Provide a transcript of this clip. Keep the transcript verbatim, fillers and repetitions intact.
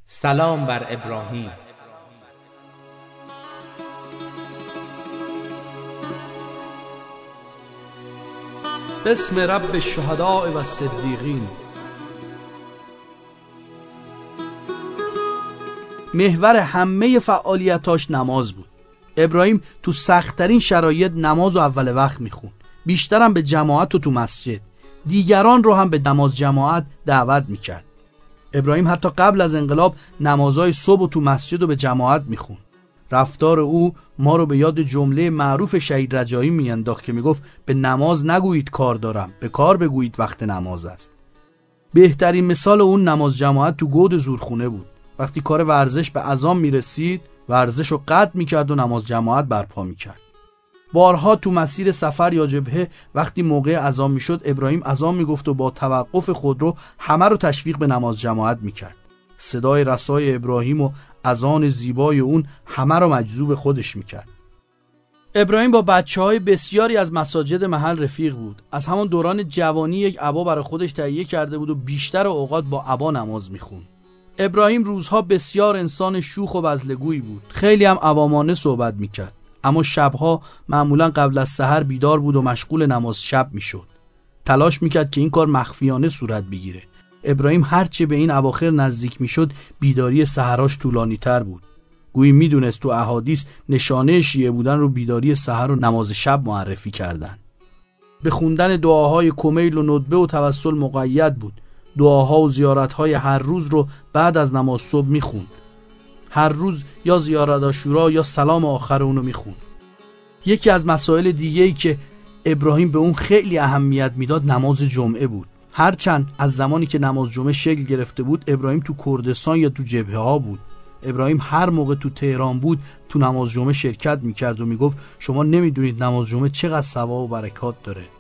سلام بر ابراهیم. بسم رب الشهداء و الصدیقین. محور همه فعالیتاش نماز بود. ابراهیم تو سخت‌ترین شرایط نماز و اول وقت میخوند، بیشترم به جماعت و تو مسجد، دیگران رو هم به نماز جماعت دعوت میکرد. ابراهیم حتی قبل از انقلاب نمازهای صبح و تو مسجد و به جماعت میخوند. رفتار او ما رو به یاد جمله معروف شهید رجایی میانداخت که میگفت به نماز نگویید کار دارم، به کار بگویید وقت نماز است. بهترین مثال اون نماز جماعت تو گود زورخونه بود. وقتی کار ورزش به اذان میرسید ورزش رو قطع میکرد و نماز جماعت برپا میکرد. بارها تو مسیر سفر یا جبهه وقتی موقع اذان میشد ابراهیم اذان میگفت و با توقف خودرو همه رو تشویق به نماز جماعت میکرد. صدای رسای ابراهیم و اذان زیبای اون همه رو مجذوب خودش میکرد. ابراهیم با بچه‌های بسیاری از مساجد محل رفیق بود. از همون دوران جوانی یک عبا برای خودش تهیه کرده بود و بیشتر اوقات با عبا نماز میخوند. ابراهیم روزها بسیار انسان شوخ و بزلگویی بود. خیلی هم عوامانه صحبت میکرد، اما شبها معمولا قبل از سحر بیدار بود و مشغول نماز شب میشد. تلاش میکرد که این کار مخفیانه صورت بگیره. ابراهیم هرچه به این اواخر نزدیک میشد بیداری سحراش طولانی تر بود. گویی میدونست تو احادیث نشانه شیعه بودن رو بیداری سحر و نماز شب معرفی کردن. به خوندن دعاهای کمیل و ندبه و توسل مقید بود. دعاها و زیارتهای هر روز رو بعد از نماز صبح میخوند. هر روز یا زیارت عاشورا یا سلام آخر اونو میخوند. یکی از مسائل دیگه‌ای که ابراهیم به اون خیلی اهمیت میداد نماز جمعه بود. هرچند از زمانی که نماز جمعه شکل گرفته بود ابراهیم تو کردستان یا تو جبهه ها بود. ابراهیم هر موقع تو تهران بود تو نماز جمعه شرکت میکرد و میگفت شما نمیدونید نماز جمعه چقدر ثواب و برکات داره.